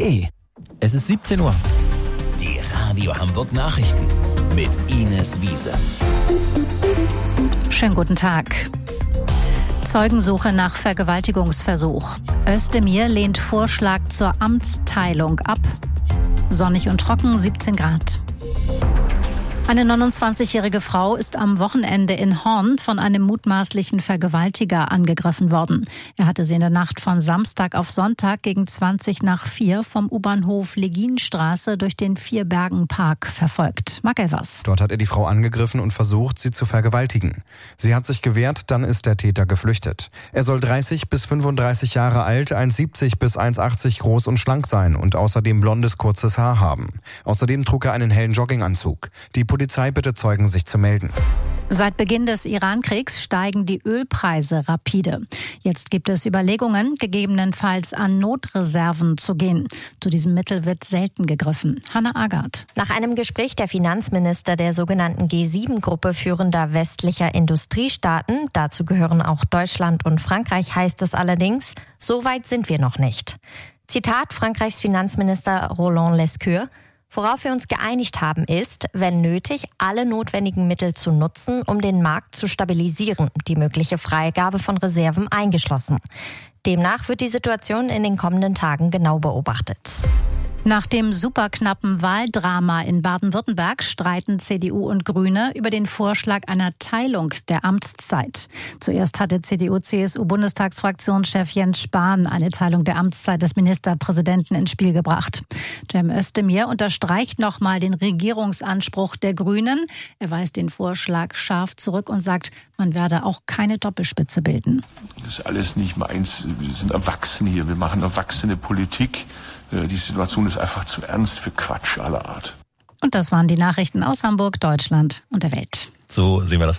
www.rp-online.de. Es ist 17 Uhr. Die Radio Hamburg Nachrichten mit Ines Wiese. Schönen guten Tag. Zeugensuche nach Vergewaltigungsversuch. Özdemir lehnt Vorschlag zur Amtsteilung ab. Sonnig und trocken, 17 Grad. Eine 29-jährige Frau ist am Wochenende in Horn von einem mutmaßlichen Vergewaltiger angegriffen worden. Er hatte sie in der Nacht von Samstag auf Sonntag gegen 4:20 vom U-Bahnhof Leginstraße durch den Vierbergenpark verfolgt. Marc Elvers. Dort hat er die Frau angegriffen und versucht, sie zu vergewaltigen. Sie hat sich gewehrt, dann ist der Täter geflüchtet. Er soll 30 bis 35 Jahre alt, 1,70 bis 1,80 groß und schlank sein und außerdem blondes, kurzes Haar haben. Außerdem trug er einen hellen Jogginganzug. Die Polizei bittet Zeugen, sich zu melden. Seit Beginn des Iran-Kriegs steigen die Ölpreise rapide. Jetzt gibt es Überlegungen, gegebenenfalls an Notreserven zu gehen. Zu diesem Mittel wird selten gegriffen. Hanna Agard. Nach einem Gespräch der Finanzminister der sogenannten G7-Gruppe führender westlicher Industriestaaten, dazu gehören auch Deutschland und Frankreich, heißt es allerdings, so weit sind wir noch nicht. Zitat Frankreichs Finanzminister Roland Lescure: Worauf wir uns geeinigt haben, ist, wenn nötig, alle notwendigen Mittel zu nutzen, um den Markt zu stabilisieren, die mögliche Freigabe von Reserven eingeschlossen. Demnach wird die Situation in den kommenden Tagen genau beobachtet. Nach dem superknappen Wahldrama in Baden-Württemberg streiten CDU und Grüne über den Vorschlag einer Teilung der Amtszeit. Zuerst hatte CDU-CSU-Bundestagsfraktionschef Jens Spahn eine Teilung der Amtszeit des Ministerpräsidenten ins Spiel gebracht. Cem Özdemir unterstreicht nochmal den Regierungsanspruch der Grünen. Er weist den Vorschlag scharf zurück und sagt, man werde auch keine Doppelspitze bilden. Das ist alles nicht meins. Wir sind Erwachsene hier. Wir machen erwachsene Politik. Die Situation ist einfach zu ernst für Quatsch aller Art. Und das waren die Nachrichten aus Hamburg, Deutschland und der Welt. So sehen wir das.